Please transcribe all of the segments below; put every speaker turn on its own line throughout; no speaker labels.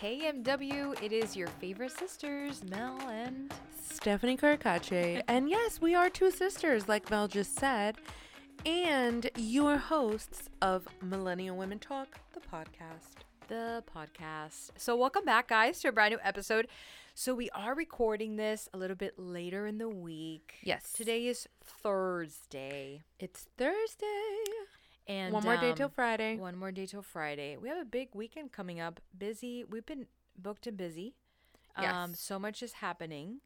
KMW. It is your favorite sisters, Mel and
Stephanie Caricache. And yes, we are two sisters, like Mel just said, and your hosts of Millennial Women Talk, the podcast.
So welcome back, guys, to a brand new episode. So we are recording this a little bit later in the week.
Yes.
Today is Thursday.
It's Thursday.
And
One more day till Friday.
One more day till Friday. We have a big weekend coming up. Busy. We've been booked and busy.
Yes.
So much is happening.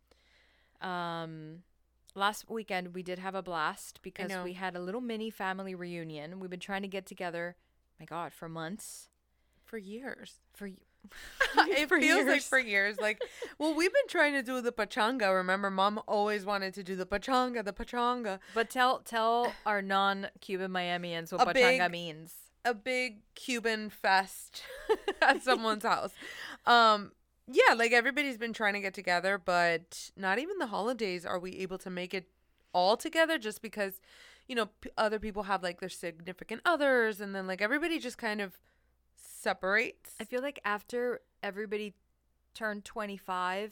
Last weekend we did have a blast because we had a little mini family reunion. We've been trying to get together, my God, for months.
For years.
It
feels like for years. Like, well, we've been trying to do the pachanga. Remember, Mom always wanted to do the pachanga.
But tell our non-Cuban Miamians what pachanga means.
A big Cuban fest at someone's house. Yeah, like everybody's been trying to get together, but not even the holidays are we able to make it all together, just because, other people have like their significant others, and then like everybody just kind of separates.
I feel like after everybody turned 25,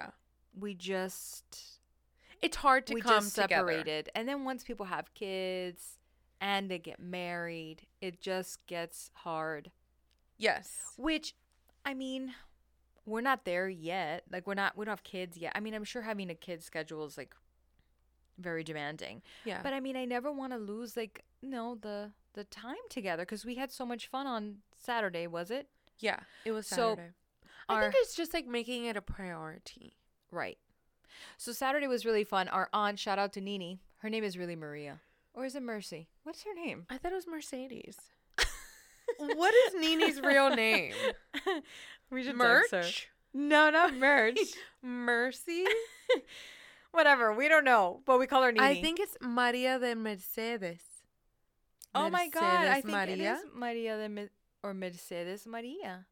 it's hard to come
just
together.
Separated. And then once people have kids and they get married, it just gets hard.
Yes.
Which, I mean, we're not there yet. Like we don't have kids yet. I mean, I'm sure having a kid schedule is like very demanding.
Yeah.
But I mean, I never want to lose like, the time together, because we had so much fun on Saturday, was it?
Yeah, it was
So
Saturday. I think it's just like making it a priority.
Right. So Saturday was really fun. Our aunt, shout out to Nini. Her name is really Maria. Or is it Mercy? What's her name?
I thought it was Mercedes. What is Nini's real name?
We should
Merch?
text her. No, not Merch.
Mercy?
Whatever. We don't know, but we call her Nini.
I think it's Maria de Mercedes.
Oh my God. I think
Maria?
it is Maria or Mercedes Maria.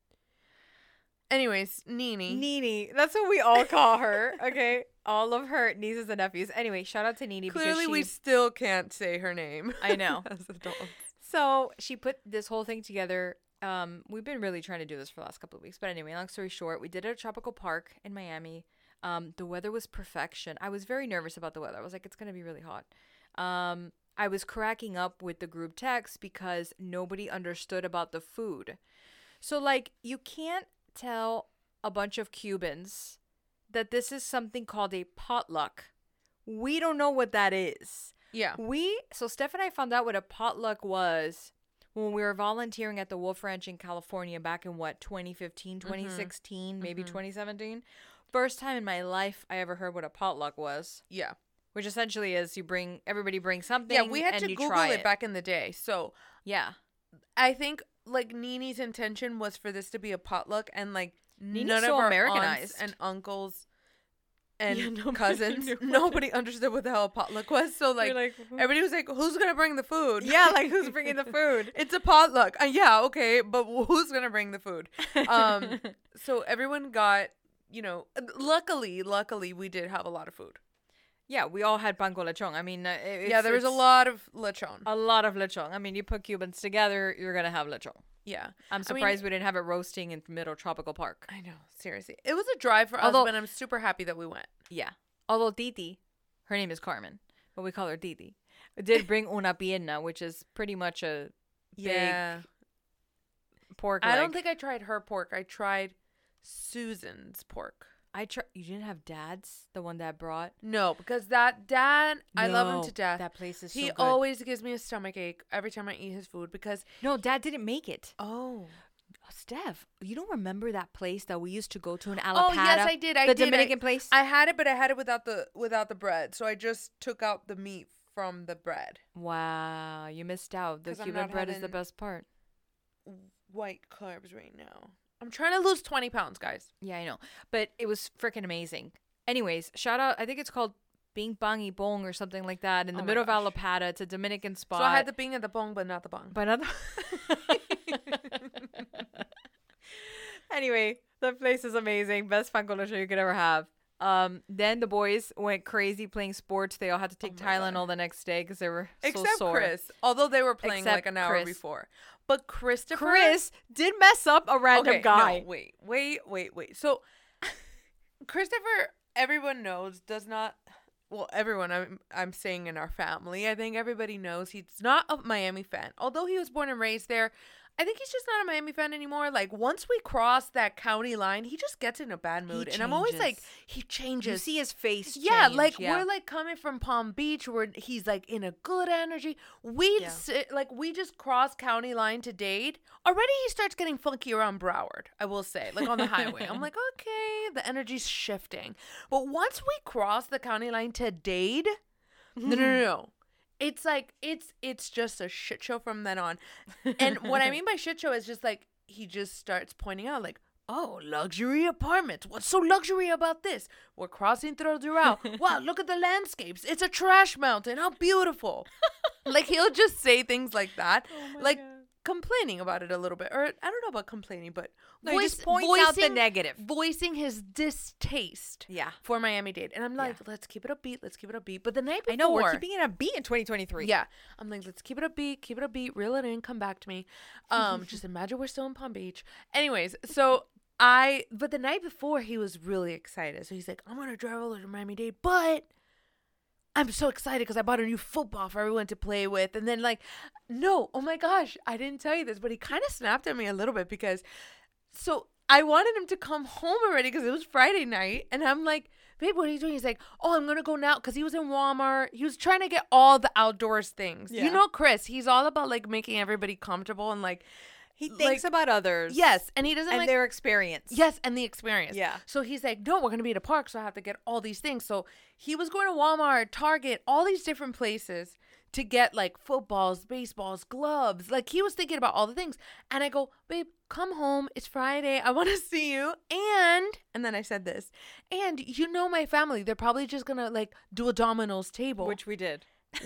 Anyways, Nini.
Nini. That's what we all call her. Okay. All of her nieces and nephews. Anyway, shout out to Nini.
Clearly, we still can't say her name.
I know.
As adults.
So she put this whole thing together. We've been really trying to do this for the last couple of weeks. But anyway, long story short, we did it at Tropical Park in Miami. The weather was perfection. I was very nervous about the weather. I was like, it's going to be really hot. I was cracking up with the group text because nobody understood about the food. So, like, you can't tell a bunch of Cubans that this is something called a potluck. We don't know what that is.
Yeah.
So Steph and I found out what a potluck was when we were volunteering at the Wolf Ranch in California back in 2015, 2016, maybe 2017. First time in my life I ever heard what a potluck was.
Yeah.
Which essentially is everybody brings something.
Yeah, we had
and
to
you
Google
try
it back in the day. So,
yeah.
I think, like, Nini's intention was for this to be a potluck, and, like,
Nini's
none
so
of our
Americanized.
aunts and uncles and
nobody
cousins,
knew what
nobody understood what the hell a potluck was. So, like, everybody was like, who's going to bring the food?
Yeah, like, who's bringing the food?
It's a potluck. Yeah, okay, but who's going to bring the food? So everyone got, luckily, we did have a lot of food.
Yeah, we all had pan con lechon. I mean,
there was a lot of lechon.
A lot of lechon. I mean, you put Cubans together, you're going to have lechon.
Yeah.
I'm surprised we didn't have it roasting in middle Tropical Park.
I know. Seriously. It was a drive for us, but I'm super happy that we went.
Yeah. Although Titi, her name is Carmen, but we call her Titi, did bring una pierna, which is pretty much a big pork leg.
I don't think I tried her pork. I tried Susan's pork.
You didn't have Dad's, the one Dad brought?
No, because Dad, I love him to death.
That place is so
good. He always gives me a stomach ache every time I eat his food because...
No, Dad didn't make it.
Oh.
Steph, you don't remember that place that we used to go to in Alapata?
Oh, yes, I did.
The Dominican place?
I had it, but I had it without the bread. So I just took out the meat from the bread.
Wow, you missed out. The Cuban bread is the best part.
White carbs right now. I'm trying to lose 20 pounds, guys.
Yeah, I know. But it was freaking amazing. Anyways, shout out. I think it's called Bing Bangi Bong or something like that in the middle of Alapata. It's a Dominican spot.
So I had the bing and the bong, but not the bong.
Anyway, the place is amazing. Best pan con lechon you could ever have. Then the boys went crazy playing sports. They all had to take Tylenol the next day because they were so
Except
sore.
Chris, although they were playing
Except
like an hour
Chris.
before. But Christopher.
Chris did mess up a random guy.
No, wait. So Christopher, everyone knows, does not. Well, everyone I'm saying in our family, I think everybody knows he's not a Miami fan. Although he was born and raised there, I think he's just not a Miami fan anymore. Like, once we cross that county line, he just gets in a bad mood. And I'm always like, he changes.
You see his face
Yeah,
change.
like, we're, like, coming from Palm Beach where he's, like, in a good energy. We just crossed county line to Dade. Already he starts getting funky around Broward, I will say, like, on the highway. I'm like, okay, the energy's shifting. But once we cross the county line to Dade, no. It's like, it's just a shit show from then on. And what I mean by shit show is just like, he just starts pointing out like, oh, luxury apartments. What's so luxury about this? We're crossing through Doral. Wow, look at the landscapes. It's a trash mountain. How beautiful. Like, he'll just say things like that. Like, God. Complaining about it a little bit. Or, I don't know about complaining, but
he just points out the negative.
Voicing his distaste for Miami-Dade. And I'm like, let's keep it upbeat. But the night before.
I know, we're keeping it upbeat in 2023.
Yeah. I'm like, let's keep it upbeat, reel it in, come back to me. Just imagine we're still in Palm Beach. Anyways, so but the night before, he was really excited. So he's like, I'm going to drive over to Miami-Dade, but I'm so excited because I bought a new football for everyone to play with. And then like, no, oh my gosh, I didn't tell you this, but he kind of snapped at me a little bit because, so I wanted him to come home already because it was Friday night. And I'm like, babe, what are you doing? He's like, oh, I'm going to go now because he was in Walmart. He was trying to get all the outdoors things. Yeah. You know, Chris, he's all about like making everybody comfortable and like,
he thinks about others.
Yes. And he doesn't
and their experience.
Yes. And the experience.
Yeah.
So he's like, no, we're going to be at a park. So I have to get all these things. So he was going to Walmart, Target, all these different places to get like footballs, baseballs, gloves. Like he was thinking about all the things. And I go, babe, come home. It's Friday. I want to see you. And then I said this, and you know, my family, they're probably just going to like do a Domino's table.
Which we did.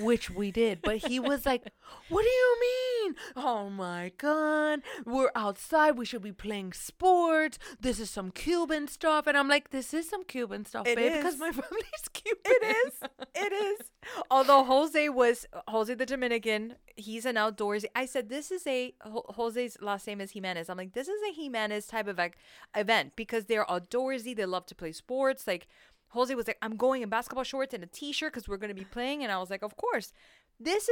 But he was like, what do you mean? Oh my God, we're outside, we should be playing sports, this is some Cuban stuff. And I'm like, this is some Cuban stuff, babe, because my family's Cuban.
It is. Although Jose the Dominican, he's an outdoorsy. I said, this is Jose's last name is Jimenez. I'm like, this is a Jimenez type of like event because they're outdoorsy, they love to play sports. Like Jose was like, I'm going in basketball shorts and a t-shirt because we're going to be playing. And I was like, of course. This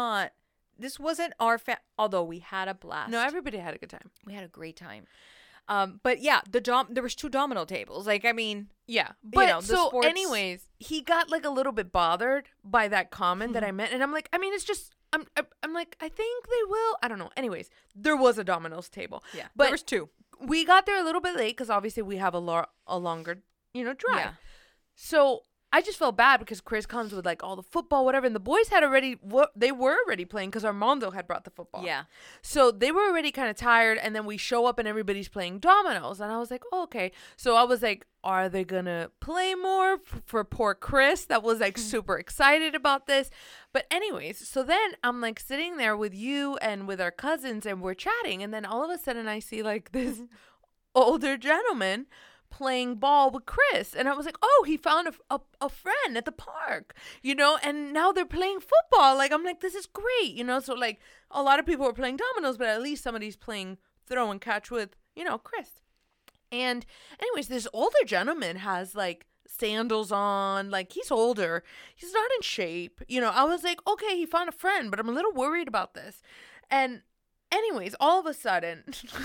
wasn't our although we had a blast.
No, everybody had a good time.
We had a great time. But yeah, there was 2 domino tables. Like, I mean,
yeah. But so anyways, he got like a little bit bothered by that comment that I meant. And I'm like, I mean, it's just, I'm like, I think they will. I don't know. Anyways, there was a Domino's table.
Yeah.
But
there was 2.
We got there a little bit late because obviously we have a longer, drive.
Yeah.
So I just felt bad because Chris comes with like all the football, whatever. And the boys they were already playing because Armando had brought the football.
Yeah.
So they were already kind of tired. And then we show up and everybody's playing dominoes. And I was like, oh, okay. So I was like, are they going to play more for poor Chris? That was like super excited about this. But anyways, so then I'm like sitting there with you and with our cousins and we're chatting. And then all of a sudden I see like this older gentleman playing ball with Chris. And I was like, oh, he found a friend at the park, and now they're playing football. Like, I'm like, this is great, so like a lot of people are playing dominoes, but at least somebody's playing throw and catch with, Chris. And anyways, this older gentleman has like sandals on, like he's older, he's not in shape, I was like, okay, he found a friend, but I'm a little worried about this. And anyways, all of a sudden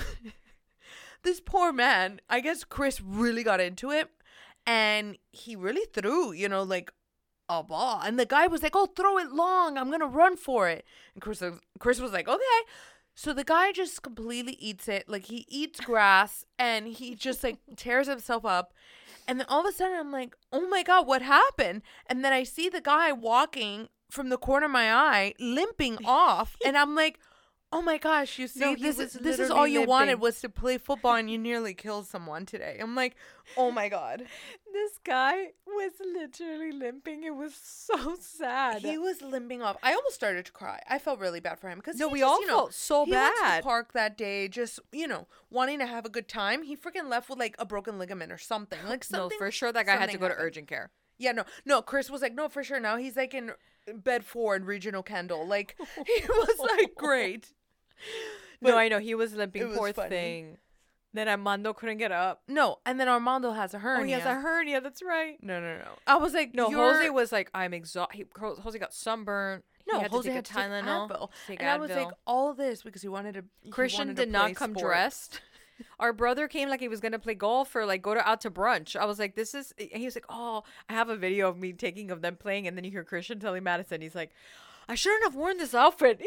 this poor man, I guess Chris really got into it and he really threw, like a ball. And the guy was like, oh, throw it long. I'm going to run for it. And Chris was like, okay. So the guy just completely eats it. Like he eats grass and he just like tears himself up. And then all of a sudden I'm like, oh my God, what happened? And then I see the guy walking from the corner of my eye, limping off. And I'm like, oh my gosh, you see, no, this is all you wanted was to play football and you nearly killed someone today. I'm like, oh my God.
This guy was literally limping. It was so sad.
He was limping off. I almost started to cry. I felt really bad for him. Because
we all felt so bad.
He went to the park that day just, wanting to have a good time. He freaking left with like a broken ligament or something. Like something.
No, for sure that guy had to go to urgent care.
Yeah, no. Chris was like, no, for sure. Now he's like in bed 4 in Regional Kendall. Like, he was like, great.
No, I know he was limping.
it was
Poor
funny.
thing. Then Armando couldn't get up.
No, and then Armando has a hernia.
Oh, he has a hernia. That's right.
No. I was like,
No,
you're...
Jose was like, I'm exhausted. Jose got sunburned.
No,
he had
Jose
to
had
take
to
a
take
Tylenol.
Advil.
Take
And I was like,
Advil.
all this because he wanted to.
Christian did not come dressed. Our brother came like he was gonna play golf or like go out to brunch. I was like, this is. And he was like, oh, I have a video of me taking of them playing, and then you hear Christian telling Madison, he's like, I shouldn't have worn this outfit.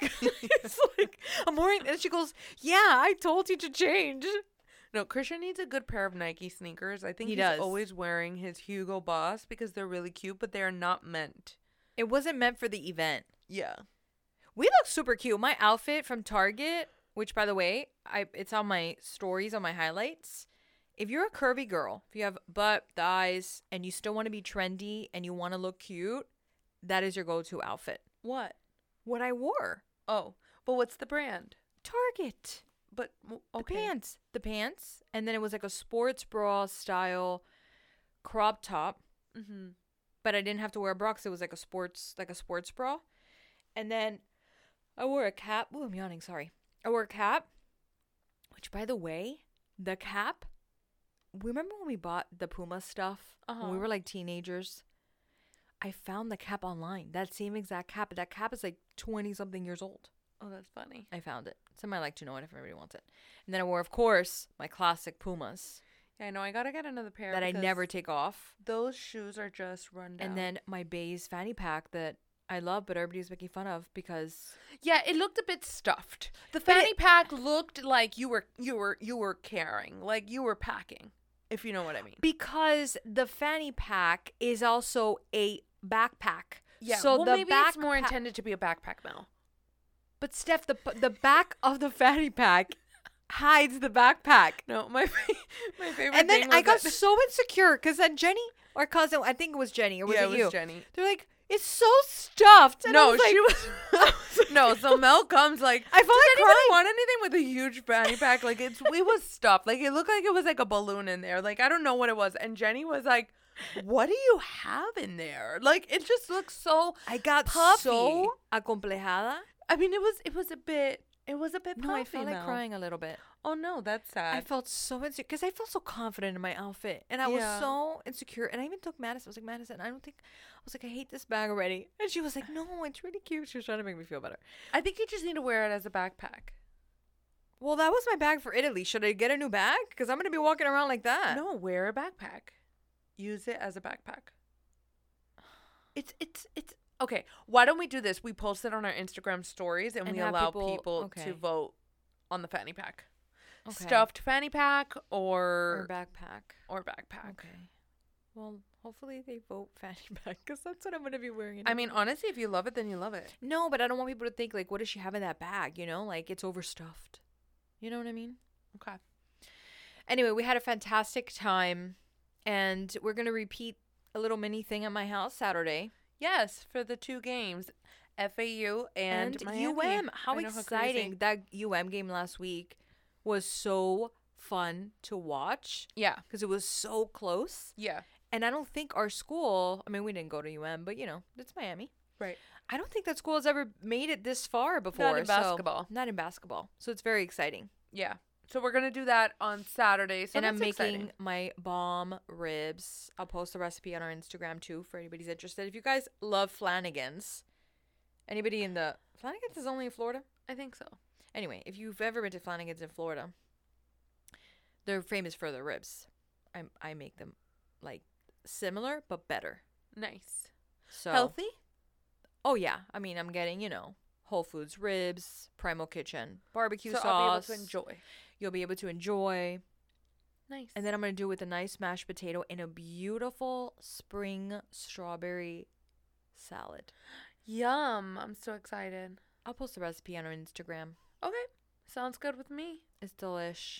He's like, I'm wearing. And she goes, yeah, I told you to change.
No, Christian needs a good pair of Nike sneakers. I think
He
he's
does.
always wearing his Hugo Boss because they're really cute, but they are not meant.
It wasn't meant for the event.
Yeah.
We look super cute. My outfit from Target, which by the way, it's on my stories on my highlights. If you're a curvy girl, if you have butt, thighs, and you still want to be trendy and you want to look cute, that is your go-to outfit.
What?
What I wore.
Oh, but what's the brand?
Target.
But okay.
The pants. And then it was like a sports bra style crop top.
Mm-hmm.
But I didn't have to wear a bra because it was like a sports bra. And then I wore a cap. Oh, I'm yawning. Sorry. I wore a cap, which by the way, the cap, remember when we bought the Puma stuff? When we were like teenagers? I found the cap online. That same exact cap. But that cap is like 20 something years old.
Oh, that's funny.
I found it. Somebody like to know it if everybody wants it. And then I wore, of course, my classic Pumas
Yeah, I know. I gotta get another pair
that I never take off.
Those shoes are just run down.
And then my beige fanny pack that I love, but everybody's making fun of because
yeah, it looked a bit stuffed. The
But
fanny pack looked like you were carrying, like you were packing, if you know what I mean.
because the fanny pack is also a backpack.
Yeah,
So
well,
the
maybe it's more
backpack-
intended to be a backpack now.
But Steph, the back of the fanny pack hides the backpack.
No, my favorite.
And then
thing
I
was
got
that-
so insecure because then Jenny, our cousin, I think it was Jenny, or was
yeah,
it you?
Jenny.
They're like, it's so stuffed. And I
No,
was like,
she was. No, so Mel comes like,
I felt
does
like
anybody
crying.
want anything with a huge fanny pack? Like it was stuffed. Like it looked like it was like a balloon in there. Like I don't know what it was. And Jenny was like, "What do you have in there?" Like it just looks so.
I got
puffy.
so acomplejada.
I mean, it was a bit puffy.
No, I felt like
Mel.
crying a little bit.
Oh no, that's
I
sad.
felt so insecure because I felt so confident in my outfit, and I
Yeah.
was so insecure. And I even took Madison. I was like, Madison, I was like, I hate this bag already. And she was like, no, it's really cute. She was trying to make me feel better.
I think you just need to wear it as a backpack.
Well, that was my bag for Italy. Should I get a new bag? Because I'm gonna be walking around like that.
No, wear a backpack. Use it as a backpack. It's okay. Why don't we do this? We post it on our Instagram stories and we
have
allow
people-
people
okay.
to vote on the fanny pack.
Okay.
Stuffed fanny pack
or
or
backpack.
backpack.
Okay. Well, hopefully they vote fanny pack because that's what I'm gonna be wearing.
I mean, honestly, if you love it, then you love it.
no, but I don't want people to think like, what does she have in that bag? You know, like it's overstuffed. You know what I mean?
Okay.
Anyway, we had a fantastic time, and we're gonna repeat a little mini thing at my house Saturday.
Yes, for the 2 games, FAU and Miami.
UM. How
I know,
exciting!
crazy.
That UM game last week was so fun to watch
Yeah.
because it was so close.
Yeah.
And I don't think our school, I mean, we didn't go to UM, but you know, it's Miami.
Right.
I don't think that school has ever made it this far before.
in
so-
basketball.
not in basketball. So it's very exciting.
Yeah. So we're gonna do that on Saturday. So
and I'm
that's
making
exciting.
my bomb ribs. I'll post the recipe on our Instagram too for anybody's interested. If you guys love Flanagan's, anybody in the Flanagan's is only in Florida?
I think so.
Anyway, if you've ever been to Flanagan's in Florida, they're famous for their ribs. I make them like similar but better.
Nice.
So
Healthy?
Oh yeah, I mean I'm getting Whole Foods ribs, Primal Kitchen barbecue
So
sauce.
I'll be able to enjoy.
You'll be able to enjoy.
Nice.
And then I'm going to do it with a nice mashed potato and a beautiful spring strawberry salad.
Yum. I'm so excited.
I'll post the recipe on our Instagram.
Okay. Sounds good with me.
It's delish.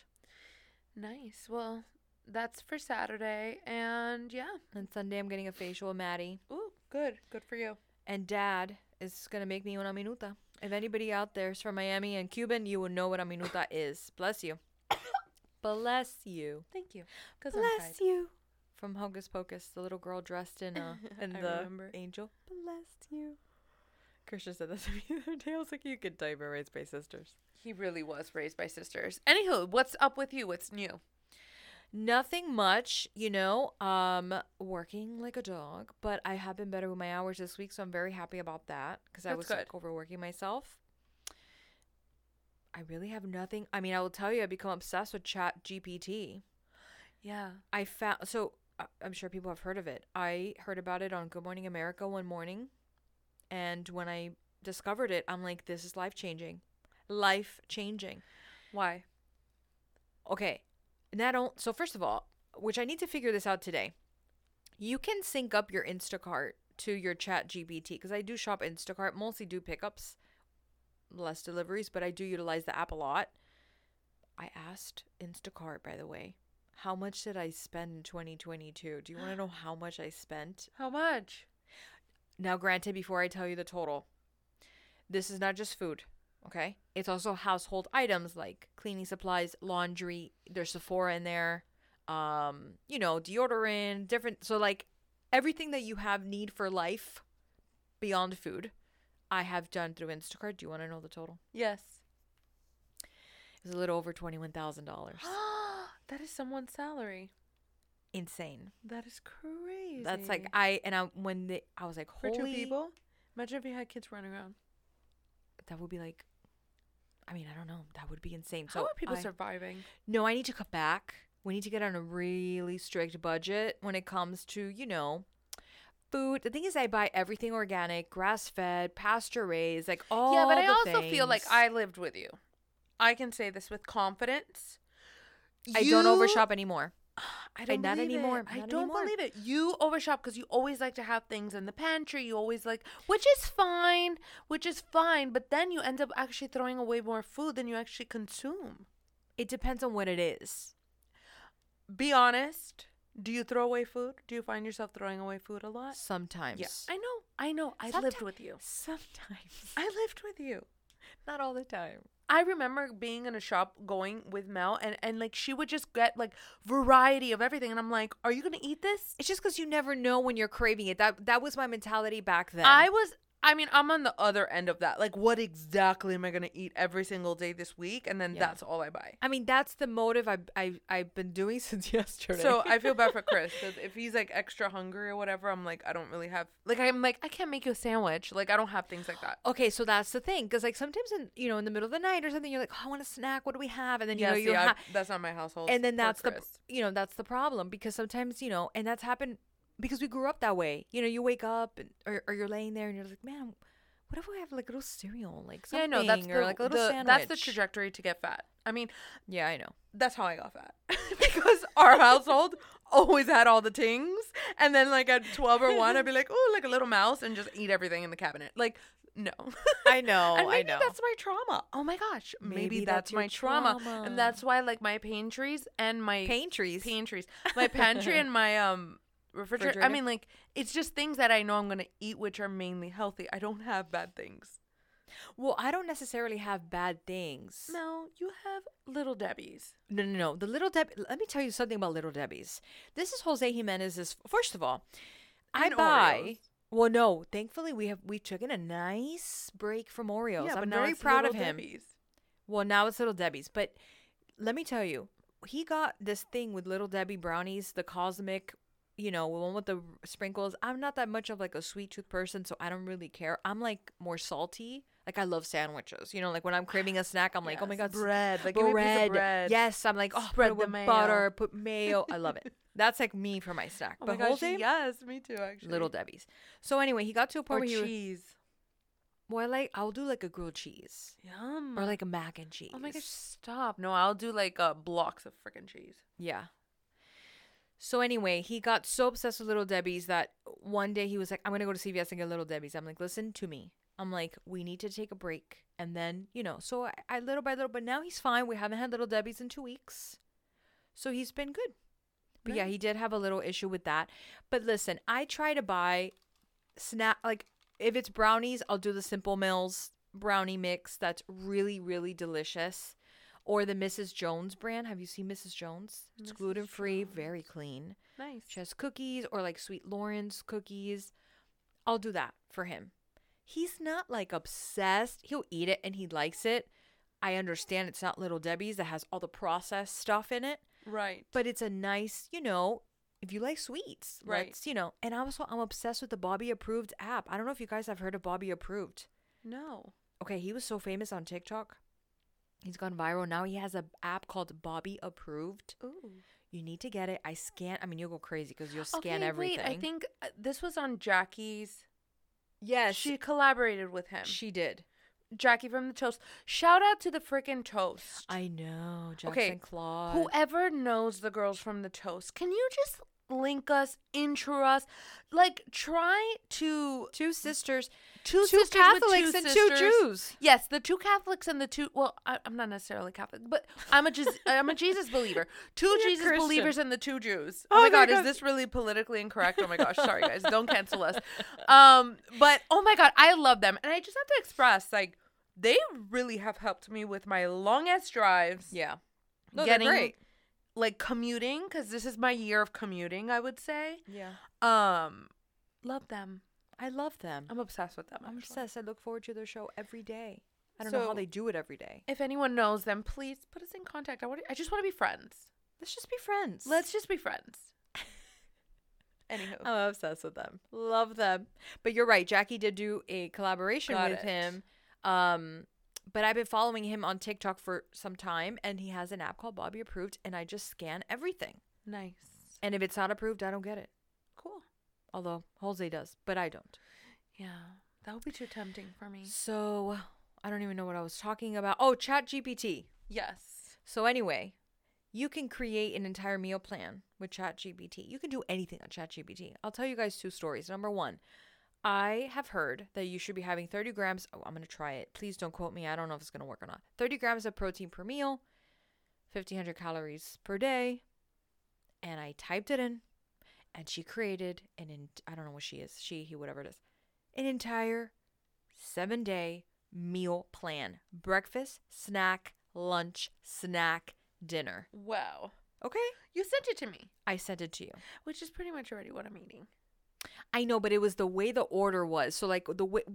Nice. Well, that's for Saturday. And yeah.
And Sunday I'm getting a facial with Maddie.
Ooh, good. Good for you.
And Dad is going to make me una minuta. If anybody out there is from Miami and Cuban, you will know what a minuta is. Bless you. Bless you.
Thank you. Because
Bless you. From Hocus Pocus, the little girl dressed in
I
the
remember.
angel. Bless you. Christian said that to me the other day. I was like, you could type it raised by sisters.
He really was raised by sisters. Anywho, what's up with you? What's new?
Nothing much, working like a dog, but I have been better with my hours this week, so I'm very happy about that because I
That's
was
good.
like overworking myself. I really have nothing. I mean, I will tell you, I've become obsessed with Chat GPT.
Yeah.
I'm sure people have heard of it. I heard about it on Good Morning America one morning, and when I discovered it, I'm like, this is life changing. Life changing.
Why?
Okay. So first of all, which I need to figure this out today. You can sync up your Instacart to your Chat GPT because I do shop Instacart, mostly do pickups, less deliveries, but I do utilize the app a lot. I asked Instacart, by the way, how much did I spend in 2022? Do you want to know how much I spent?
How much?
Now, granted, before I tell you the total, this is not just food. Okay. It's also household items like cleaning supplies, laundry. There's Sephora in there. Deodorant, different. So like everything that you have need for life beyond food, I have done through Instacart. Do you want to know the total?
Yes.
It was a little over $21,000.
That is someone's salary.
Insane.
That is crazy.
That's like I was like,
for
holy.
2 people. Imagine if you had kids running around.
That would be like, I mean, I don't know. That would be insane.
How are people surviving?
No, I need to cut back. We need to get on a really strict budget when it comes to, food. The thing is, I buy everything organic, grass-fed, pasture-raised, like all
Yeah, but I
the
also feel like
things.
I lived with you. I can say this with confidence.
I don't overshop anymore.
I don't
not
believe
anymore.
it. I
Not
don't
anymore.
believe it. You overshop because you always like to have things in the pantry. You always like, which is fine. But then you end up actually throwing away more food than you actually consume.
It depends on what it is.
Be honest. Do you throw away food? Do you find yourself throwing away food a lot?
Sometimes.
Yeah, I know. I lived with you.
Sometimes.
I lived with you.
Not all the time.
I remember being in a shop going with Mel and like she would just get like variety of everything and I'm like, are you going to eat this?
It's just because you never know when you're craving it. That was my mentality back then.
I'm on the other end of that. Like, what exactly am I going to eat every single day this week? And then that's all I buy.
I mean, that's the motive I've been doing since yesterday.
So I feel bad for Chris because if he's like extra hungry or whatever, I'm like, I don't really have, like, I'm like, I can't make you a sandwich. Like, I don't have things like that.
Okay, so that's the thing. Because like sometimes in the middle of the night or something, you're like, oh, I want a snack. What do we have? And then,
that's not my household.
and then that's
Chris.
that's the problem because sometimes, and that's happened because we grew up that way. You wake up or you're laying there and you're like, man, what if we have like a little cereal, like something,
yeah, I know, that's
like a little sandwich?
That's the trajectory to get fat. I mean,
yeah, I know.
That's how I got fat because our household always had all the things, and then like at 12 or 1, I'd be like, oh, like a little mouse, and just eat everything in the cabinet. Like, no,
I know,
and maybe
I know.
that's my trauma. Oh my gosh, maybe that's
your
my trauma, and that's why like my pantries and my
pantries,
my pantry and my refrigerator. I
Refrigerator?
mean, like, it's just things that I know I'm gonna eat, which are mainly healthy. I don't have bad things.
Well, I don't necessarily have bad things.
No, you have Little Debbie's.
No. The Little Debbie. Let me tell you something about Little Debbie's. This is Jose Jimenez's. First of all, I
And
buy.
Oreos.
Well, no. Thankfully, we took in a nice break from Oreos.
Yeah, but
I'm
now
very
it's
proud of
Little
him.
Debbie's.
Well, now it's Little Debbie's. But let me tell you, he got this thing with Little Debbie brownies, the cosmic. The one with the sprinkles. I'm not that much of like a sweet tooth person, so I don't really care. I'm like more salty. Like I love sandwiches. Like when I'm craving a snack, I'm like, oh my god,
bread. Like, give me a piece of bread.
Yes, I'm like, oh,
Spread
put it
the
with
mayo.
butter, put mayo. I love it. That's like me for my snack.
Oh
But
my gosh,
Jose,
yes, me too, actually.
Little Debbie's. So anyway, he got to a point
Or
where
cheese.
I'll do like a grilled cheese
Yum.
or like a mac and cheese.
Oh my gosh, stop. No, I'll do like blocks of freaking cheese.
Yeah. So anyway, he got so obsessed with Little Debbie's that one day he was like, I'm going to go to CVS and get Little Debbie's. I'm like, listen to me. I'm like, we need to take a break. And then, so I little by little, but now he's fine. We haven't had Little Debbie's in 2 weeks. So he's been good. But yeah, he did have a little issue with that. But listen, I try to buy like if it's brownies, I'll do the Simple Mills brownie mix. That's really, really delicious. Or the Mrs. Jones brand. Have you seen Mrs. Jones? It's
Mrs.
gluten-free,
Jones.
very clean.
Nice.
She has cookies or like Sweet Lawrence cookies. I'll do that for him. he's not like obsessed. He'll eat it and he likes it. I understand it's not Little Debbie's that has all the processed stuff in it,
Right.
but it's a nice, if you like sweets,
Right.
And also I'm obsessed with the Bobby Approved app. I don't know if you guys have heard of Bobby Approved.
No.
Okay, he was so famous on TikTok. He's gone viral. Now he has an app called Bobby Approved.
Ooh.
You need to get it. You'll go crazy because you'll scan everything.
Wait, I think this was on Jackie's.
Yes,
She collaborated with him.
she did.
Jackie from the Toast. Shout out to the freaking Toast.
I know, Jackson
Okay,
Claude.
Whoever knows the girls from the Toast, can you just link us, intro us? Like, try to...
Two sisters,
Two
two
sisters with
Catholics
two
and
sisters.
2 Jews.
Yes, the 2 Catholics and the 2... Well, I'm not necessarily Catholic, but I'm a Jesus belieber. 2
You're
Jesus
Christian.
believers and the 2 Jews.
Oh
Oh my
my
God,
God.
is this really politically incorrect? Oh my gosh, sorry guys, don't cancel us. But oh my God, I love them. And I just have to express, like, they really have helped me with my long-ass drives.
Yeah. No,
Getting,
they're great.
like, commuting, because this is my year of commuting, I would say.
Yeah.
Love them.
I love them.
I'm obsessed with them.
I'm
actually.
obsessed. I look forward to their show every day. I don't know how
So-
they do it every day.
If anyone knows them, please put us in contact. I just want to be friends.
Let's just be friends.
Let's just be friends. Anywho.
I'm obsessed with them. Love them. But you're right. Jackie did do a collaboration
Got
with
it.
him. But I've been following him on TikTok for some time, and he has an app called Bobby Approved, and I just scan everything.
Nice.
And if it's not approved, I don't get it.
Cool.
Although Jose does, but I don't.
Yeah. That would be too tempting for me.
So I don't even know what I was talking about. Oh, ChatGPT.
Yes.
So anyway, you can create an entire meal plan with ChatGPT. You can do anything on ChatGPT. I'll tell you guys 2 stories. Number 1, I have heard that you should be having 30 grams. Oh, I'm going to try it. Please don't quote me. I don't know if it's going to work or not. 30 grams of protein per meal, 1,500 calories per day. And I typed it in, and she created I don't know what she is. She, he, whatever it is. An entire 7-day meal plan. Breakfast, snack, lunch, snack, dinner.
Wow.
Okay?
You sent it to me,
I sent it to you.
which is pretty much already what I'm eating.
I know, but it was the way the order was. So like what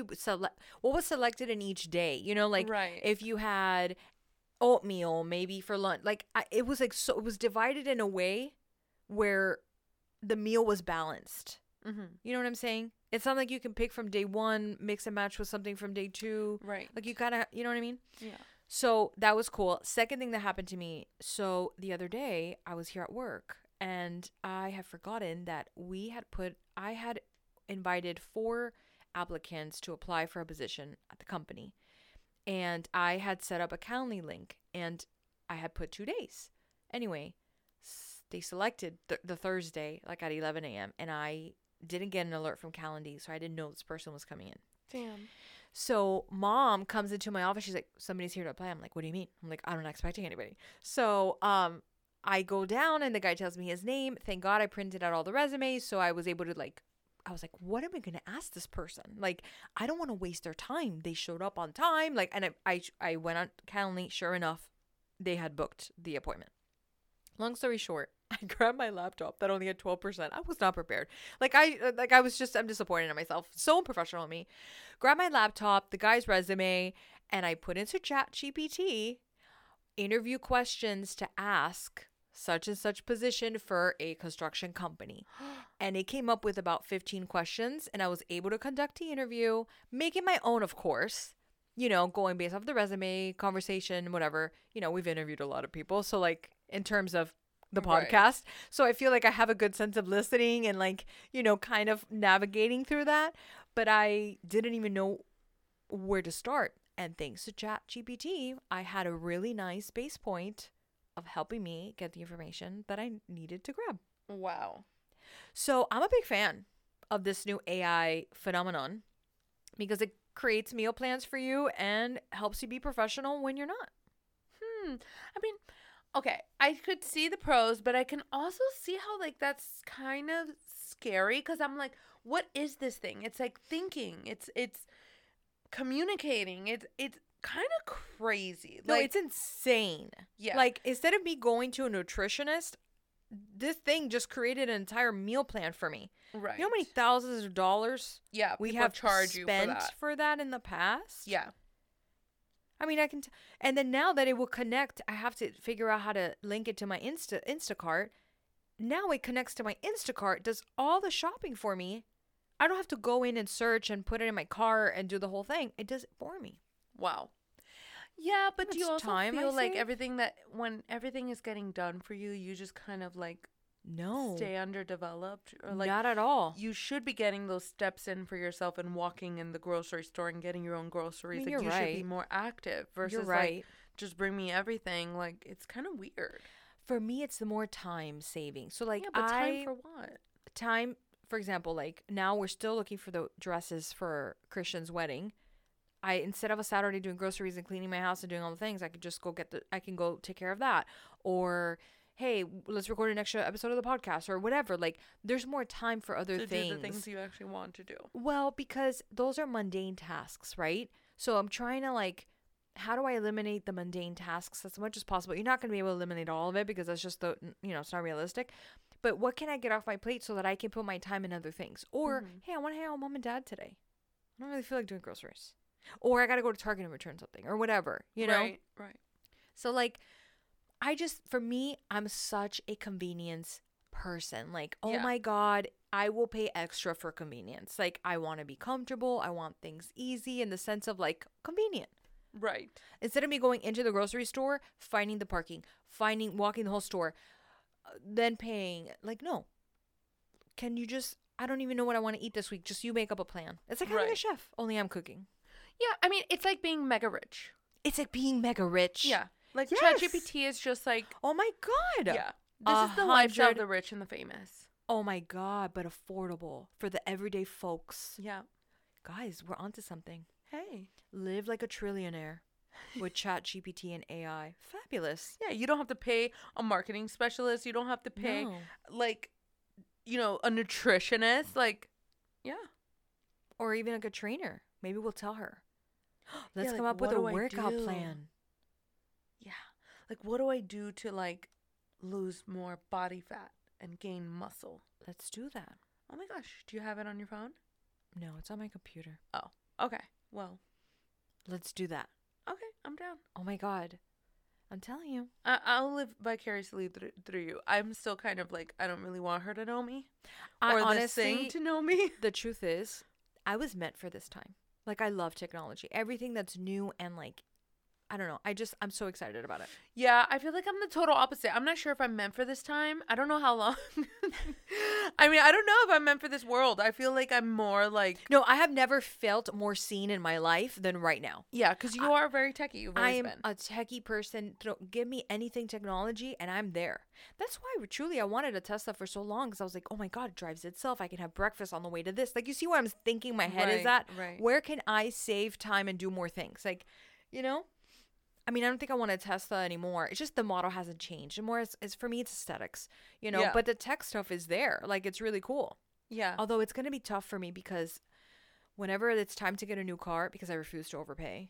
was selected in each day. Like
Right.
if you had oatmeal maybe for lunch, like it was like so it was divided in a way where the meal was balanced.
Mm-hmm.
You know what I'm saying? It's not like you can pick from day 1, mix and match with something from day 2.
Right.
Like you gotta, you know what I mean?
Yeah.
So that was cool. Second thing that happened to me. So the other day I was here at work and I had forgotten that I had invited 4 applicants to apply for a position at the company. And I had set up a Calendly link and I had put 2 days. Anyway, they selected the Thursday, like at 11 a.m. And I didn't get an alert from Calendly, so I didn't know this person was coming in.
Damn.
So mom comes into my office. She's like, somebody's here to apply. I'm like, what do you mean? I'm like, I'm not expecting anybody. So I go down and the guy tells me his name. Thank God I printed out all the resumes. So I was able to I was like, what am I going to ask this person? Like, I don't want to waste their time. They showed up on time. Like, and I went on Calendly. Sure enough, they had booked the appointment. Long story short, I grabbed my laptop that only had 12%. I was not prepared. I'm disappointed in myself. So unprofessional of me. Grab my laptop, the guy's resume, and I put into ChatGPT interview questions to ask such and such position for a construction company. And it came up with about 15 questions, and I was able to conduct the interview, make it my own, of course. Going based off the resume, conversation, whatever. We've interviewed a lot of people. So, like, in terms of the
Right.
podcast. So I feel like I have a good sense of listening and, like, kind of navigating through that. But I didn't even know where to start. And thanks to ChatGPT, I had a really nice base point of helping me get the information that I needed to grab.
Wow.
So I'm a big fan of this new AI phenomenon because it creates meal plans for you and helps you be professional when you're not.
I mean, okay, I could see the pros, but I can also see how, like, that's kind of scary because I'm like, what is this thing? It's like thinking. It's communicating. It's kind of crazy.
No,
Like,
it's insane.
yeah.
Like, instead of me going to a nutritionist, this thing just created an entire meal plan for me.
Right.
You know how many thousands of dollars we
people
have
charge you
spent
for
that in the past?
Yeah.
I mean, and then now that it will connect, I have to figure out how to link it to my Instacart. Now it connects to my Instacart, does all the shopping for me. I don't have to go in and search and put it in my car and do the whole thing. It does it for me.
Wow. Yeah, but do you
That's
also
time I
feel like
save?
when everything is getting done for you, you just kind of like
No,
stay underdeveloped, or like
not at all.
you should be getting those steps in for yourself and walking in the grocery store and getting your own groceries.
I mean,
like
you're
you should be
right.
more active versus
You're right.
like just bring me everything. Like it's kind of weird.
For me, it's the more time saving. So like
Yeah, but time for what?
time, for example, like now we're still looking for the dresses for Christian's wedding. Instead of a Saturday doing groceries and cleaning my house and doing all the things, I could just I can go take care of that. Or, hey, let's record an extra episode of the podcast or whatever. Like, there's more time for other
To
things.
do the things you actually want to do.
Well, because those are mundane tasks, right? So I'm trying to like, how do I eliminate the mundane tasks as much as possible? You're not going to be able to eliminate all of it because that's just it's not realistic. But what can I get off my plate so that I can put my time in other things? Or, hey, I want to hang out with mom and dad today. I don't really feel like doing groceries. Or I got to go to Target and return something or whatever, you know?
Right.
So like, for me, I'm such a convenience person. Like, oh my God, I will pay extra for convenience. Like, I want to be comfortable. I want things easy in the sense of like convenient.
Right.
Instead of me going into the grocery store, finding the parking, walking the whole store, then paying. Like, no. Can you just, I don't even know what I want to eat this week. Just you make up a plan. It's like having a chef, only I'm cooking.
Yeah, I mean, it's like being mega rich.
It's like being mega rich.
Yeah. Like
Yes.
ChatGPT is just like,
Oh my God.
yeah. This is the lifestyle of
100
the rich and the famous.
Oh my God, but affordable for the everyday folks.
Yeah.
Guys, we're onto something.
Hey.
Live like a trillionaire with ChatGPT and AI. Fabulous.
Yeah, you don't have to pay a marketing specialist. You don't have to pay,
No.
like, a nutritionist. Like, yeah.
Or even like a trainer. Maybe we'll tell her. Let's
Yeah,
come
like,
up with
what
a
do I
workout
do?
plan.
Yeah. Like, what do I do to, like, lose more body fat and gain muscle?
Let's do that.
Oh my gosh. Do you have it on your phone?
No, it's on my computer.
Oh, okay. Well,
Let's do that.
okay. I'm down.
Oh my God. I'm telling you.
I'll live vicariously through you. I'm still kind of like, I don't really want her to know me.
I
Or this
honestly,
thing to know me.
the truth is, I was meant for this time. Like, I love technology. Everything that's new and like, I don't know. I'm so excited about it.
Yeah, I feel like I'm the total opposite. I'm not sure if I'm meant for this time. I don't know how long. I mean, I don't know if I'm meant for this world. I feel like I'm more like...
No, I have never felt more seen in my life than right now.
Yeah, because you are very techie. You've
I
always
am
been.
a techie person. Give me anything technology and I'm there. That's why truly I wanted a Tesla for so long because I was like, oh my God, it drives itself. I can have breakfast on the way to this. Like, you see where I'm thinking my head is at?
Right.
Where can I save time and do more things? Like, you know? I mean, I don't think I want a Tesla anymore. It's just the model hasn't changed. And more is for me, it's aesthetics, you know?
Yeah.
But the tech stuff is there. Like, it's really cool.
Yeah.
Although it's going to be tough for me because whenever it's time to get a new car, because I refuse to overpay,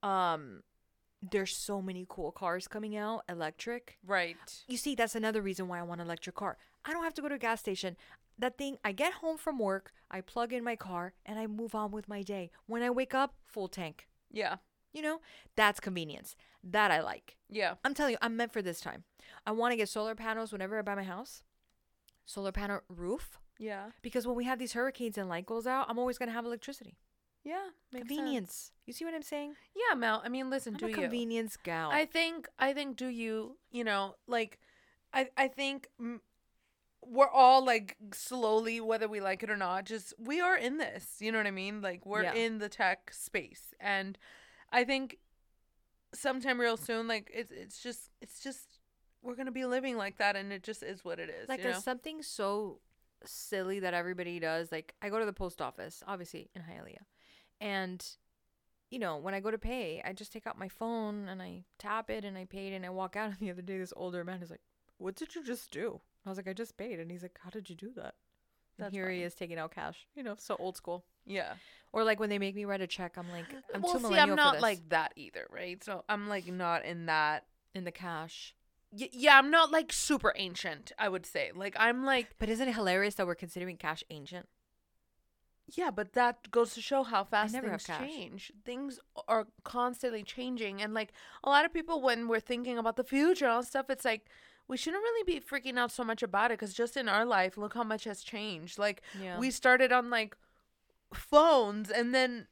there's so many cool cars coming out, electric.
Right.
You see, that's another reason why I want an electric car. I don't have to go to a gas station. That thing, I get home from work, I plug in my car, and I move on with my day. When I wake up, full tank.
Yeah.
You know, that's convenience. That I like.
Yeah.
I'm telling you, I'm meant for this time. I want to get solar panels whenever I buy my house. Solar panel roof.
Yeah.
Because when we have these hurricanes and light goes out, I'm always going to have electricity.
Yeah. Makes
Convenience.
sense.
You see what I'm saying?
Yeah, Mel. I mean, listen,
I'm
do
a
you?
convenience gal.
I think do you, like, I think we're all like slowly, whether we like it or not, just we are in this, you know what I mean? Like we're
Yeah.
in the tech space. And I think sometime real soon, like it's just we're going to be living like that. And it just is what it is.
Like,
you know?
there's something so silly that everybody does. Like, I go to the post office, obviously in Hialeah. And, when I go to pay, I just take out my phone and I tap it and I paid and I walk out. And the other day, this older man is like, what did you just do? I was like, I just paid. And he's like, how did you do that? And
That's
here he
funny.
is taking out cash, so old school.
Yeah.
Or like when they make me write a check, I'm like, I'm
well,
too
see,
millennial
I'm not
for this.
like that either, right? So I'm like not in that.
In the cash.
yeah, I'm not like super ancient, I would say. Like I'm like,
But isn't it hilarious that we're considering cash ancient?
yeah, but that goes to show how fast
never have
things
cash.
change. Things are constantly changing. And like a lot of people, when we're thinking about the future and all stuff, it's like we shouldn't really be freaking out so much about it because just in our life, look how much has changed. Like
Yeah.
we started on like phones and then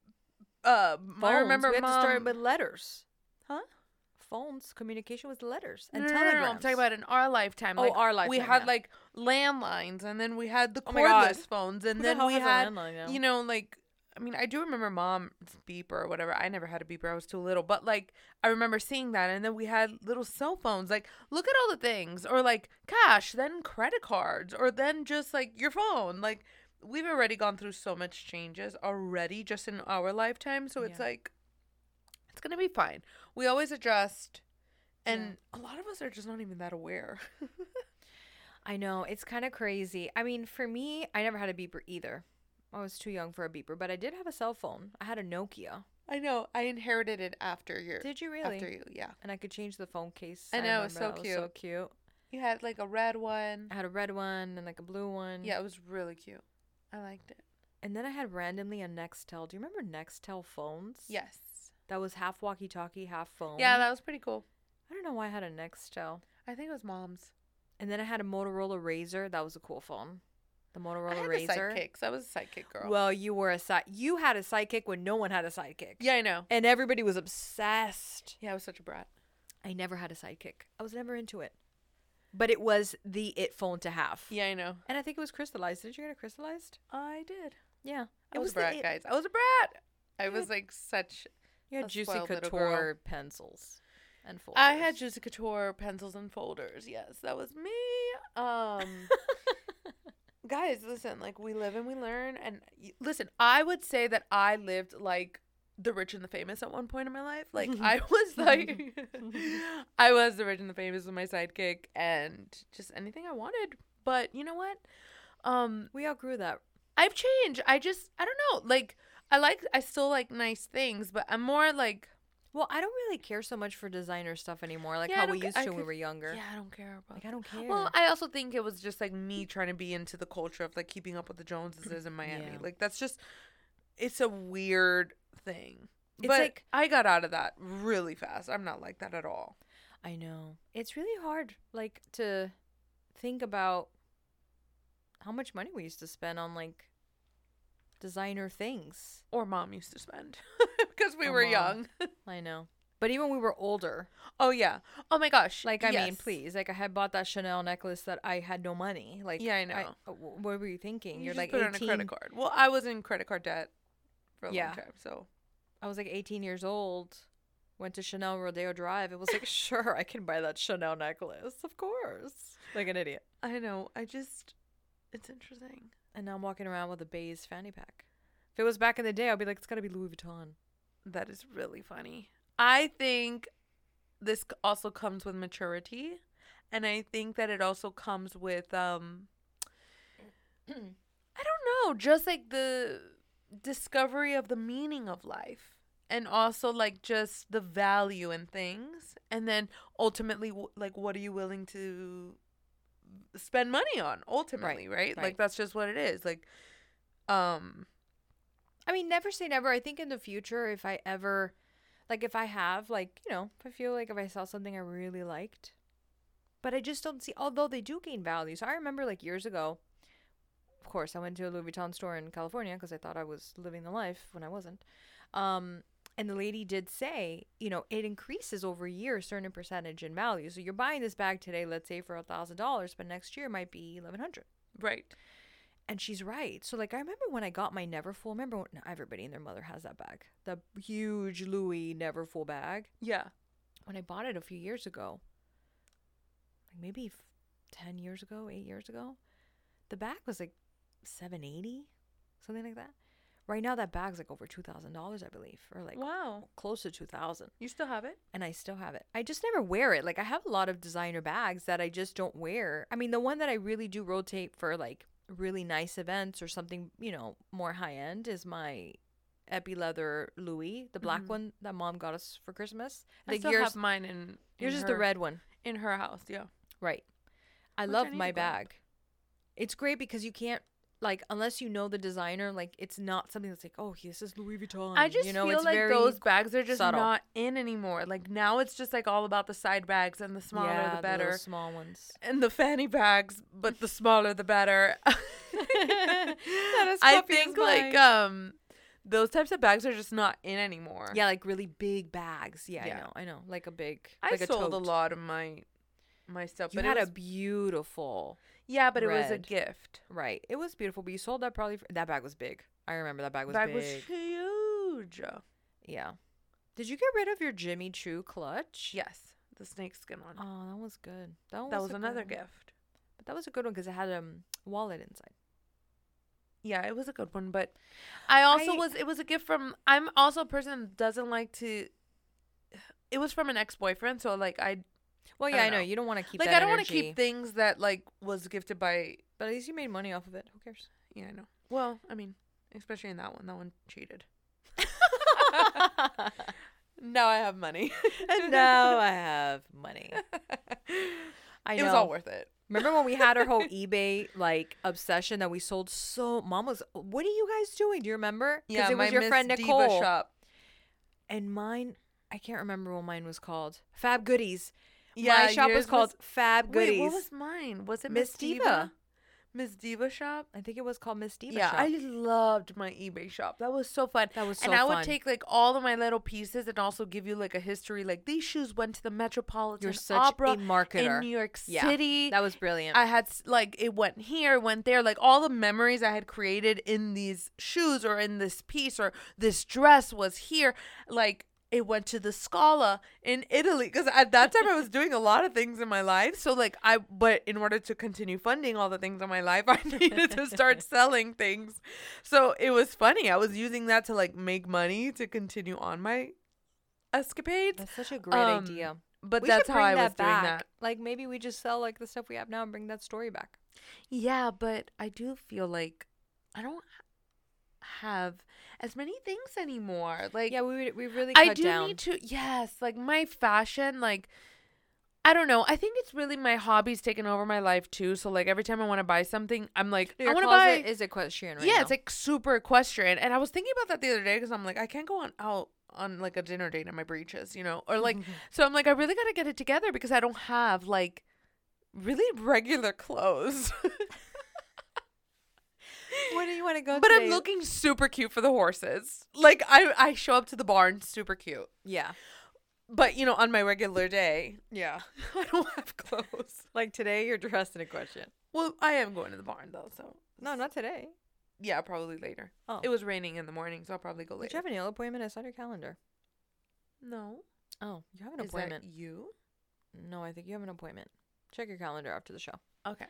I remember
we had to start
Mom.
with letters.
Huh?
Phones, communication with letters
No,
and
no, no,
telegrams.
no, I'm talking about in our lifetime.
Oh,
Like,
our
we
lifetime,
had
yeah.
like landlines, and then we had the
Oh my God.
cordless phones, and
Who the
then
hell
we
has a
had,
landline now?
you know, like, I mean, I do remember Mom's beeper or whatever. I never had a beeper. I was too little, but like, I remember seeing that, and then we had little cell phones. Like, look at all the things, or like cash, then credit cards, or then just like your phone. Like, we've already gone through so much changes already just in our lifetime, so it's
Yeah.
like, it's gonna be fine. We always adjust. And a lot of us are just not even that aware.
I know. It's kind of crazy. I mean, for me, I never had a beeper either. I was too young for a beeper, but I did have a cell phone. I had a Nokia.
I know. I inherited it after your.
Did you really?
After you, yeah.
And I could change the phone case.
I know, it's
remember
so
that. It was so
cute.
cute.
You had like a red one.
I had a red one and like a blue one.
Yeah, it was really cute. I liked it.
And then I had randomly a Nextel. Do you remember Nextel phones?
Yes.
That was half walkie-talkie, half phone.
Yeah, that was pretty cool.
I don't know why I had a Nextel.
I think it was Mom's.
And then I had a Motorola Razr. That was a cool phone. The
I
Motorola
had
Razr.
the sidekicks. I was a sidekick girl.
Well, you were you had a sidekick when no one had a sidekick.
yeah, I know.
And everybody was obsessed.
Yeah, I was such a brat.
I never had a sidekick. I was never into it. But it was the it phone to have.
Yeah, I know.
And I think it was crystallized. Didn't you get it crystallized?
I did.
Yeah.
I was a
the
brat,
it.
guys. I was a brat. I
Yeah.
was like such.
You had
A
Juicy
spoiled little
Couture pencils and folders.
I had Juicy Couture pencils and folders. Yes, that was me. Guys, listen, like we live and we learn. And listen, I would say that I lived like the rich and the famous at one point in my life. Like I was like, I was the rich and the famous with my sidekick and just anything I wanted. But you know what?
We outgrew that.
I've changed. I don't know. Like I still like nice things, but I'm more like.
Well, I don't really care so much for designer stuff anymore, like
Yeah, I
how
don't
we
ca-
used
I
to when we
could-
were younger.
Yeah, I don't care about.
Like I don't care.
Well, I also think it was just like me trying to be into the culture of like keeping up with the Joneses in Miami.
Yeah.
Like that's just, it's a weird thing.
It's
but
like-
I got out of that really fast. I'm not like that at all.
I know. It's really hard, like, to think about how much money we used to spend on, like, designer things.
Or Mom used to spend because we
Oh,
were
Mom.
young.
I know. But even when we were older,
Oh yeah. Oh my gosh.
like, I mean,
Yes.
please. Like, I had bought that Chanel necklace that I had no money. Like,
Yeah, I know.
what were you thinking?
You
You're
just
like
put
18.
it on a credit card. Well, I was in credit card debt for a
Yeah.
long time, so.
I was like 18 years old. Went to Chanel Rodeo Drive. It was like, sure, I can buy that Chanel necklace. Of course. Like an idiot.
I know. It's interesting.
And now I'm walking around with a beige fanny pack. If it was back in the day, I'd be like, it's got to be Louis Vuitton.
That is really funny. I think this also comes with maturity, and I think that it also comes with I don't know, just like the discovery of the meaning of life, and also like just the value in things, and then ultimately like what are you willing to spend money on ultimately, right? Like
right.
that's just what it is. Like
I mean, never say never. I think in the future, if I ever, like, if I have, like, you know, if I feel like if I saw something I really liked, but I just don't see, although they do gain value. So I remember, like, years ago, of course, I went to a Louis Vuitton store in California because I thought I was living the life when I wasn't. And the lady did say, you know, it increases over a year, a certain percentage in value. So you're buying this bag today, let's say for $1,000, but next year it might be $1,100.
right.
And she's right. So, like, I remember when I got my Neverfull. Remember when everybody and their mother has that bag, the huge Louis Neverfull bag.
Yeah.
When I bought it a few years ago, like maybe 10 years ago, 8 years ago, the bag was like $780, something like that. Right now, that bag's like over $2,000, I believe, or like
Wow.
close to 2,000.
You still have it?
And I still have it. I just never wear it. Like, I have a lot of designer bags that I just don't wear. I mean, the one that I really do rotate for like really nice events or something, you know, more high end is my Epi leather Louis, the black
Mhm.
one that mom got us for Christmas.
I
Like
still
yours,
have mine in
yours is
her,
the red one,
in her house. Yeah.
right? I
Which I
love
need
my
to grab.
bag. It's great because you can't like unless you know the designer, like it's not something that's like, oh, this is Louis Vuitton.
I just
you know,
feel
it's
like
very
those bags are just
subtle.
not in anymore. Like now it's just like all about the side bags, and the smaller
yeah,
the
little
better.
small ones.
And the fanny bags, but the smaller the better.
Not as
I
puffy as
think like
mine.
those types of bags are just not in anymore.
Yeah, like really big bags. Yeah,
Yeah.
I know. Like a big.
I
like
sold
a
a
tote.
lot of my stuff,
You
but
had
it was,
a beautiful.
but it was a
red.
gift.
Right. It was beautiful, but you sold that probably. That bag was big. I remember that bag was
Bag
big.
was huge.
Yeah. Did you get rid of your Jimmy Choo clutch?
Yes, the snakeskin one.
Oh, that was good. That
That was
a good
another
one.
gift.
But that was a good one because it had a wallet inside.
Yeah, it was a good one, but I also
I-
it was a gift from, I'm also a person that doesn't like to, it was from an ex-boyfriend, so like
Well,
I
yeah,
don't
I know.
know.
You don't want to keep
like
that
I don't want to
energy.
keep things that like was gifted by,
But at least you made money off of it. Who cares?
yeah, I know. Well, I mean, especially in that one cheated. Now I have money.
And now I have money. I know.
It was all worth it.
Remember when we had our whole eBay like obsession that we sold so? Mom was, what are you guys doing? Do you remember?
Yeah,
it was
my
your
Miss
friend
Diva
Nicole.
shop.
And mine, I can't remember what mine was called. Fab Goodies.
Yeah,
My shop was
yours
called Fab Goodies.
Wait, what was mine? Was it
Miss
Miss
Diva.
Diva? Miss Diva shop?
I think it was called Miss Diva
Yeah,
Shop.
I loved my eBay shop. That was so fun.
That was so
and I would
fun.
take like all of my little pieces and also give you like a history. Like these shoes went to the Metropolitan
You're such
Opera
a marketer.
in New York
Yeah,
City.
that was brilliant.
I had like it went here, went there, like all the memories I had created in these shoes or in this piece or this dress was here. Like it went to the Scala in Italy because at that time I was doing a lot of things in my life. So like but in order to continue funding all the things in my life, I needed to start selling things. So it was funny. I was using that to like make money to continue on my escapades.
That's such a great idea.
But
We
that's
should
how
bring
I was
that
doing
back.
that.
Like maybe we just sell like the stuff we have now and bring that story back.
Yeah, but I do feel like I don't have as many things anymore. Like
Yeah, we really cut
I do
down.
need to, yes, like my fashion, like I don't know. I think it's really my hobbies taking over my life too. So like every time I want to buy something, I'm like,
Your
I want to
closet
buy.
is equestrian right
Yeah,
now.
it's like super equestrian. And I was thinking about that the other day because I'm like, I can't go out on like a dinner date in my breeches, you know, or like, so I'm like, I really got to get it together because I don't have like really regular clothes.
Where do you want to go
But
today?
I'm looking super cute for the horses. Like I show up to the barn super cute.
Yeah.
But you know, on my regular day,
Yeah.
I don't have clothes.
Like today you're dressed in equestrian.
Well, I am going to the barn though, so
No, not today.
yeah, probably later.
Oh.
It was raining in the morning, so I'll probably go
Did you
later.
have a nail appointment? I saw your calendar.
No.
Oh, you have an
Is
appointment.
that you?
No, I think you have an appointment. Check your calendar after the show.
Okay.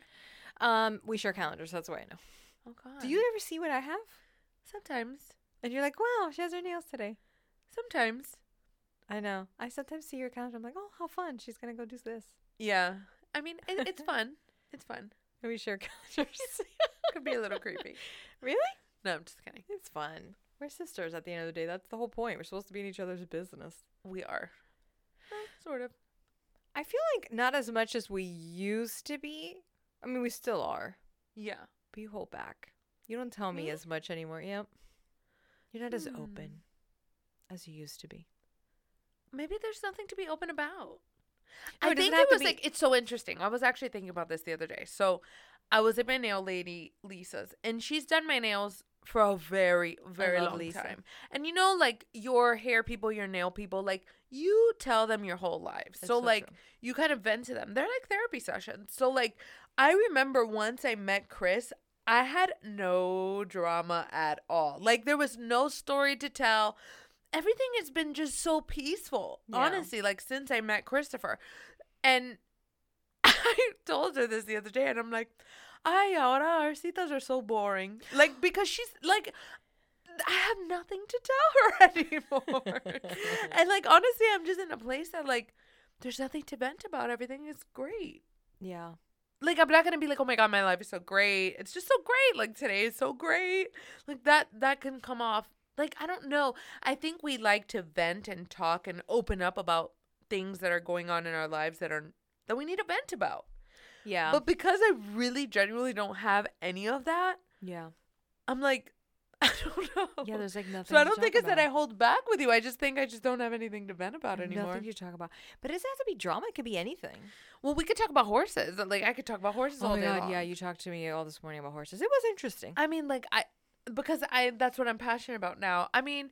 We share calendars, that's why I know.
Oh god.
Do you ever see what I have?
Sometimes.
And you're like, wow, she has her nails today.
Sometimes.
I know. I sometimes see your calendar. I'm like, oh, how fun. She's going to go do this.
Yeah. I mean, it's fun. It's fun.
And we share calendars.
Could be a little creepy.
Really?
No, I'm just kidding.
It's fun. We're sisters at the end of the day. That's the whole point. We're supposed to be in each other's business.
We are. Sort of.
I feel like not as much as we used to be. I mean, we still are.
Yeah.
But you hold back. You don't tell me
Really?
as much anymore. Yep. You're not as
Hmm.
open as you used to be.
Maybe there's nothing to be open about.
No,
I
it doesn't
think
have
it
to
was
be-
like, it's so interesting. I was actually thinking about this the other day. So I was at my nail lady, Lisa's, and she's done my nails for a very, very
love
long
Lisa.
time. And you know, like your hair people, your nail people, like you tell them your whole lives.
It's
So
so
like
true.
you kind of vent to them. They're like therapy sessions. So like I remember once I met Chris, I had no drama at all. Like there was no story to tell. Everything has been just so peaceful,
Yeah.
honestly, like since I met Christopher. And I told her this the other day, and I'm like, ay, ahora our citas are so boring. Like, because she's like, I have nothing to tell her anymore. And like, honestly, I'm just in a place that like, there's nothing to vent about. Everything is great.
Yeah.
Like, I'm not gonna be like, oh my god, my life is so great. It's just so great. Like today is so great. Like that can come off Like, I don't know. I think we like to vent and talk and open up about things that are going on in our lives that we need to vent about.
Yeah.
But because I really genuinely don't have any of that,
yeah.
I'm like, I don't know.
Yeah, there's like nothing.
So I
to
don't think
talk
it's that I
about.
hold back with you. I just think I just don't have anything to vent about anymore.
Nothing to talk about. But it doesn't have to be drama. It could be anything.
Well, we could talk about horses. Like, I could talk about horses all day long.
Yeah, you talked to me all this morning about horses. It was interesting.
I mean, like, that's what I'm passionate about now. I mean,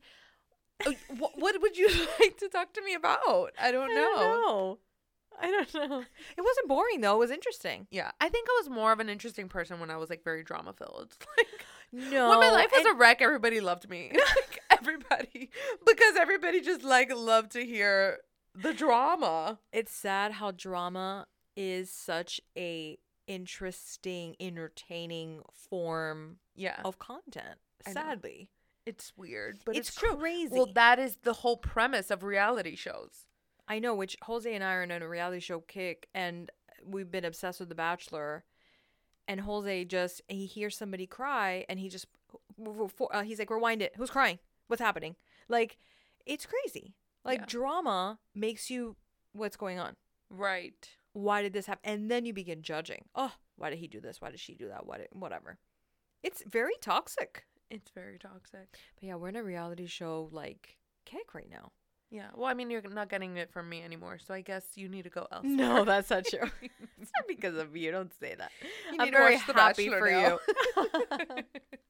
what would you like to talk to me about? I don't know.
I don't know. It wasn't boring though. It was interesting.
Yeah, I think I was more of an interesting person when I was like very drama filled. Like,
No.
when my life was a wreck, everybody loved me. Like, everybody, because everybody just like loved to hear the drama.
It's sad how drama is such a interesting, entertaining form
Yeah,
of content.
I know.
Sadly.
it's weird, but
It's
it's true.
crazy.
Well, that is the whole premise of reality shows.
I know, which Jose and I are in a reality show kick, and we've been obsessed with The Bachelor. And Jose he hears somebody cry, and he just, he's like, rewind it. Who's crying? What's happening? Like, it's crazy. Like,
Yeah.
drama makes you, what's going on?
Right.
Why did this happen? And then you begin judging. Oh, why did he do this? Why did she do that? Whatever. It's very toxic.
It's very toxic.
But yeah, we're in a reality show, like, kick right now.
Yeah. Well, I mean, you're not getting it from me anymore, so I guess you need to go elsewhere.
No, that's not true. It's not because of you. Don't say that.
You
I'm
need to
very
watch The
happy
Bachelor
for
now.
you.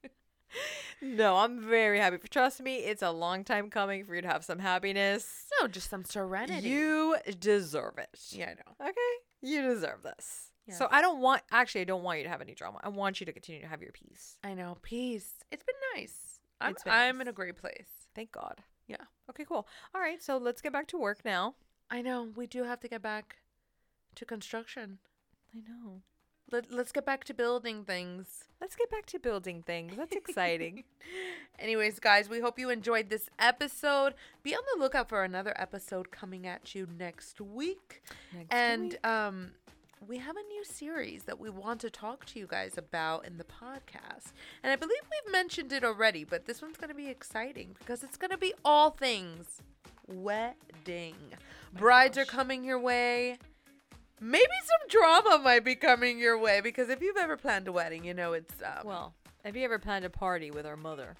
No, I'm very happy. Trust me, it's a long time coming for you to have some happiness.
No, just some serenity.
You deserve it.
Yeah, I know.
Okay? You deserve this.
Yeah.
So I don't want you to have any drama. I want you to continue to have your peace.
I know. Peace. It's been nice.
It's been
I'm
nice.
in a great place.
Thank God.
Yeah.
Okay, cool. All right, so let's get back to work now.
I know. We do have to get back to construction.
I know.
Let's get back to building things.
Let's get back to building things. That's exciting.
Anyways, guys, we hope you enjoyed this episode. Be on the lookout for another episode coming at you next week. We have a new series that we want to talk to you guys about in the podcast. And I believe we've mentioned it already, but this one's going to be exciting because it's going to be all things wedding. Brides are coming your way. Maybe some drama might be coming your way because if you've ever planned a wedding, you know it's...
Well, have you ever planned a party with our mother?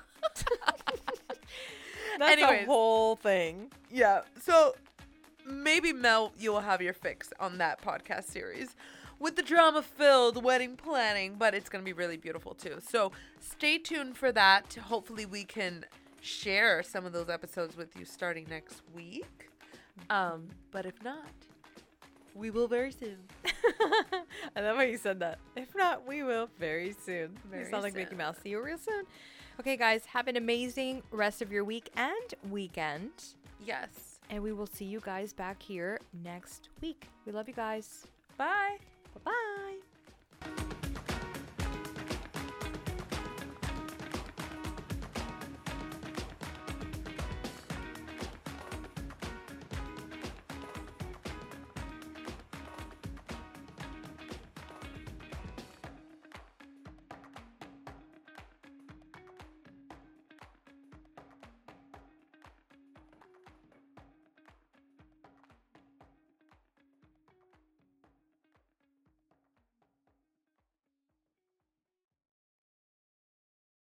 That's
Anyways.
the whole thing.
Yeah, so maybe, Mel, you will have your fix on that podcast series with the drama-filled wedding planning, but it's going to be really beautiful too. So stay tuned for that. Hopefully we can share some of those episodes with you starting next week. But if not, we will very soon.
I love how you said that. If not, we will very soon. You
Very
sound like Mickey
soon.
Mouse. See you real soon. Okay, guys, have an amazing rest of your week and weekend.
Yes.
And we will see you guys back here next week. We love you guys.
Bye.
Bye-bye.